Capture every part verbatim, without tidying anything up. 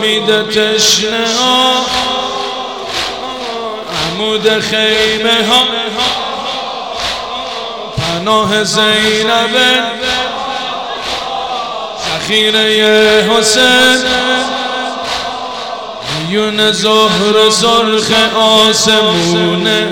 امید تشنه ها عمود خیمه ها پناه زینب ذخیره حسین میون زهر سرخ آسمونه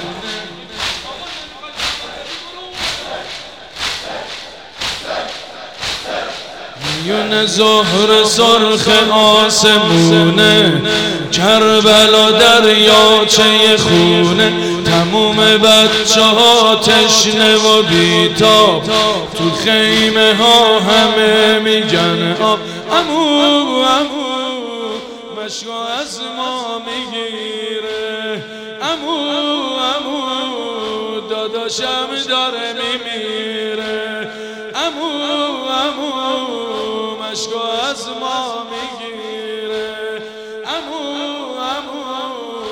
میون زهر سرخ آسمونه کربلا دریاچه خونه تموم بچه ها تشنه و بیتاب تو خیمه ها همه میگن آب عمو عمو مشکو از ما میگیره عمو عمو داداشم داره میمیره عمو عمو مشکو از ما میگیره عمو عمو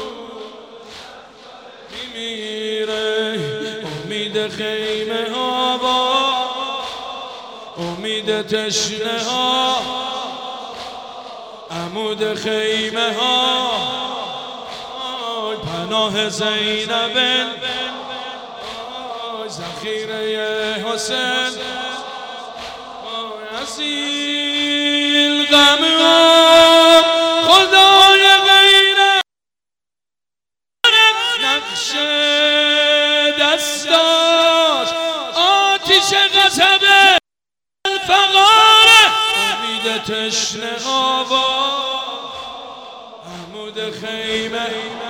میمیره امید خیمه ها با امید تشنه ها عمود خیمه ها پناه زینب ذخیره حسین اصیل غم خدای غیره نقش دستاش آتیش غضب فقاره امید تشنه آوا عمود خیمه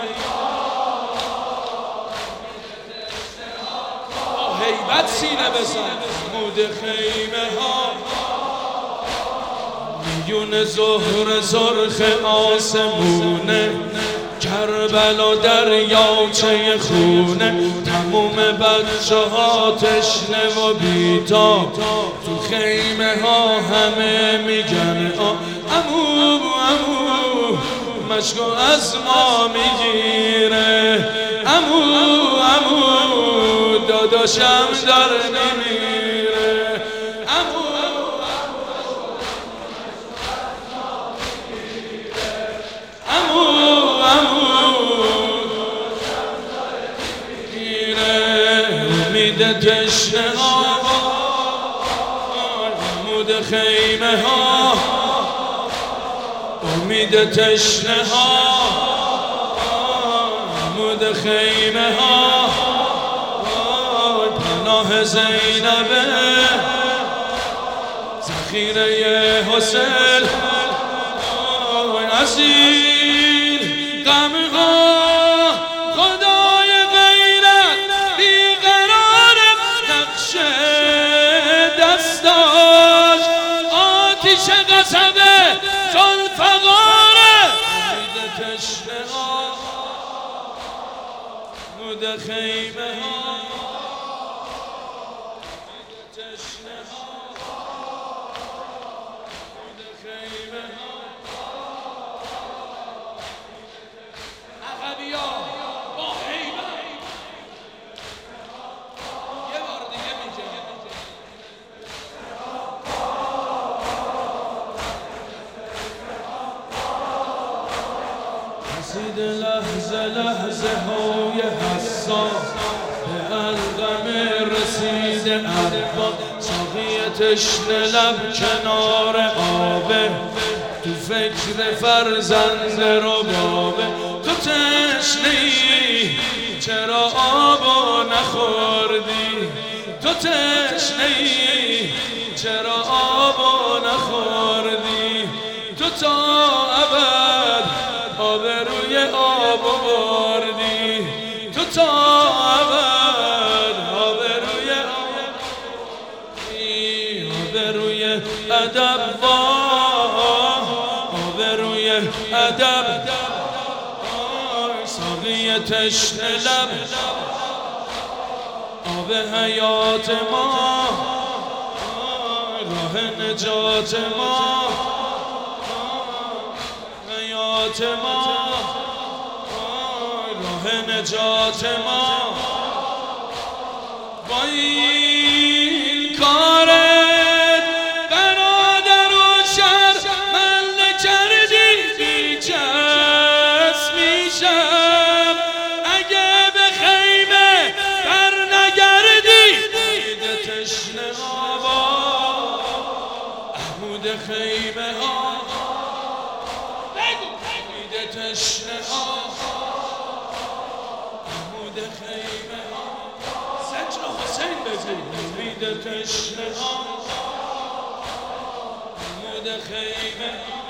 هیبت سینه بزن عمود خیمه ها میون زهر سرخ آسمونه کربلا دریاچه خونه تموم بچه ها تشنه و بیتاب تو خیمه ها همه میگن عمو عمو مشکو از ما میگیره عمو عمو داداشم داره نمیره عمو عمو عمو امید تشنه ها عمود خیمه ها امید تشنه ها عمود خیمه ها پناه زینب ذخیره حسین اصیل غم ها خدای غیرت بیقرار نقش دستاش آتیش غضب ذوالفقاره امید تشنه ها عمود خیمه ها تشنه ها عمود خیمه ها عقبی ها با هیبت یه بار دیگه میگه رسید لحظه لحظه های حساس به القم رسید عباس ساقی تشنه لب کنار آبه تو فکر فرزند ربابه تو تشنه ای چرا آبو نخوردی تو تشنه ای چرا آبو نخوردی تو تا ابد آبروی آبو بردی تو تا ابد آبروی آبروی ادب آبروی ادب ساقی تشنه لب آب حیات ما راه نجات ما حیات ما راه نجات ما با این کارت برادر و شهر من کردی تشنه عمود خیمه زجر حسین بگو امید تشنه عمود خیمه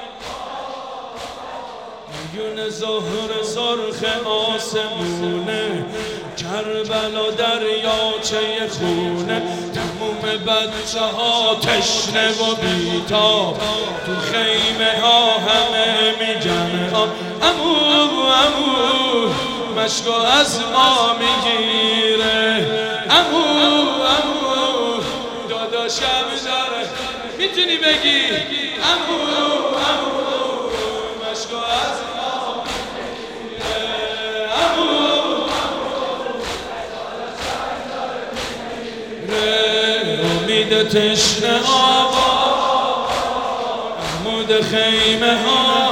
میون ظهر سرخ آسمونه کربلا دریاچه خونه تموم بچه ها تشنه و بیتاب تو خیمه ها همه میگن امو امو مشکو از ما میگیره امو امو داداشم داره میتونی بگی امو امو مشکو از ما میگیره امو امید تشنه آبا عمود خیمه ها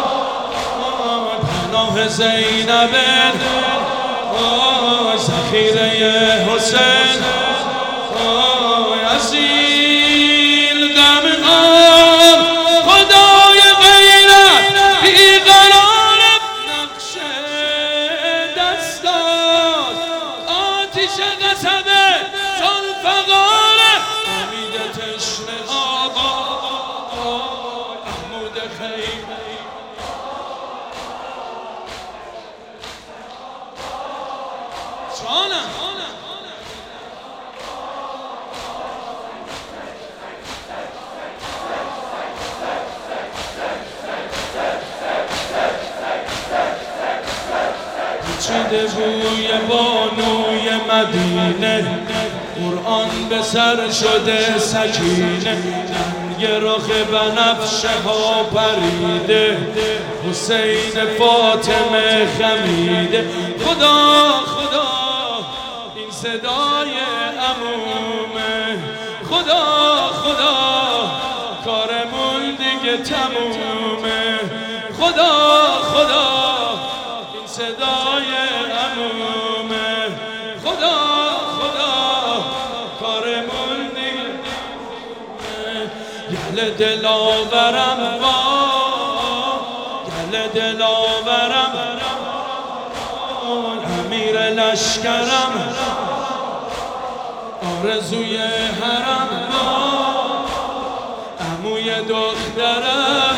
پناه زینب ذخیره حسین اصیل غم آن خدای غیرت بیقرار نقش دستان آتیش قصبه ذوالفقار امید تشنه آقا عمود خیمه جانم پیچیده بوی بانوی مدینه قرآن به سر شده سکینه رنگ رخ بنفشه ها پریده حسین فاطمه خمیده خدا خدا این صدای عمومه خدا خدا کارمون دیگه تمومه خدا خدا این صدای عمومه خدا خدا کارمون دیگه گل دلاورم با گل دلاورم امیر لشکرم آرزوی حرم عموی دخترم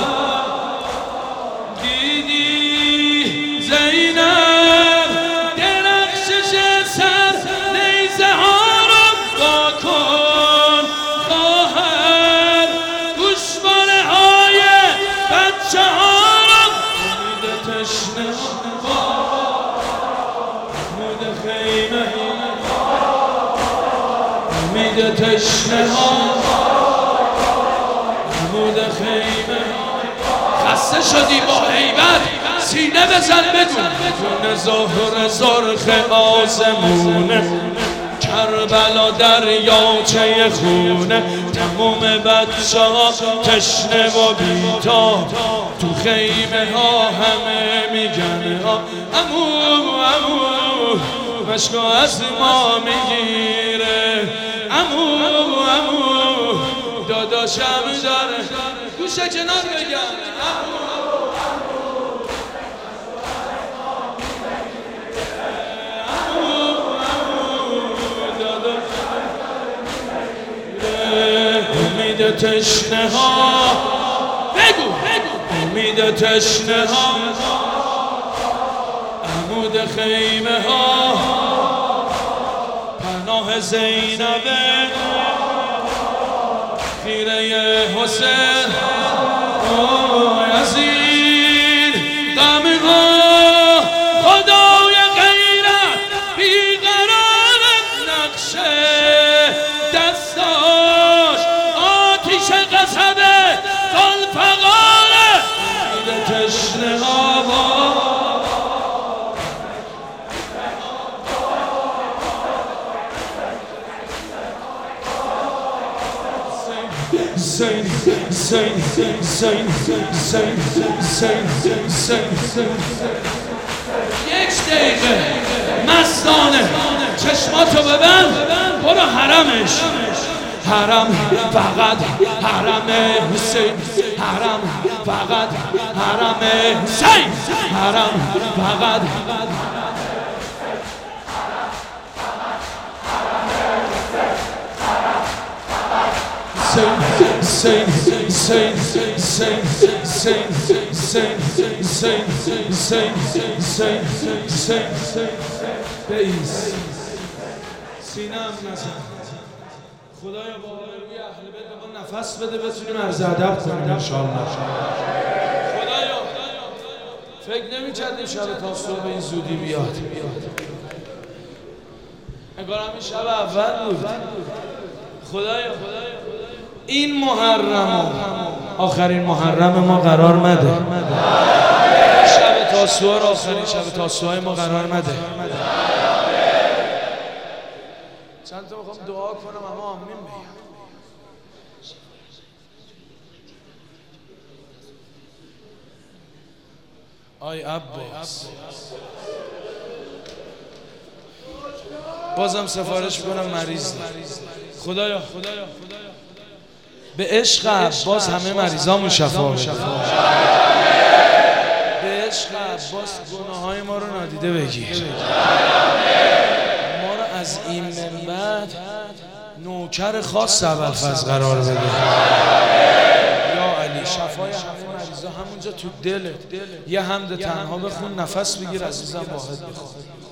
دیدی زینب درخشش سر نیزه ها رو با کن خواهر گوشواره های بچه ها رو امید تشنه عمود خیمه امید تشنه عمود خیمه خسته شدی با هیبت سینه بزن بدون بدون ظهر سرخ آسمونه کربلا دریاچه خونه تموم بچه ها تشنه و بیتاب تو خیمه ها همه میگن امو امو مشکو از ما میگیره امو امو داداشم داره گوشه کنار بگم امید تشنه ها بگو بگو امید تشنه ها عمود خیمه ها پناه زینب خیره حسین عزیز غم ها خدای غیرت بیقرار نقش دستاش آتیش قصبه ذوالفقار امید تشنه آبا Zayn, Zayn, Zayn, Zayn, Zayn, Zayn, Zayn. یک دقیقه مستانه چشماتو ببند برو حرمش حرم فقط حرم حسین، حرم فقط حرم حسین، حرم فقط Sing, sing, sing, sing, sing, sing, sing, sing, sing, sing, sing, sing, بیس سینم نزن خدایا با روی اهل بیت بقول نفس بده بتونیم عرض ادب کنیم انشاءالله. خدایا فکر نمی‌کردیم شب تا صبح این زودی بیاد، انگار همین شب اول بود. خدایا این محرم آخرین محرم ما قرار مده، شب تاسوعا رو آخرین شب تاسوعای ما قرار مده. چند تا میخوام دعا کنم اما آمین بگم. آی عباس بازم سفارش کنم مریض خدایا خدایا به عشق عباس همه مریضامون شفا بده، به عشق عباس گناههای ما رو نادیده بگیر، ما رو از این من بعد نوکر خاص ابوالفضل قرار بده یا علی. شفای همه مریضا همونجا تو دلت، یه حمد تنها بخون نفس بگیر عزیزم، واحد بخون.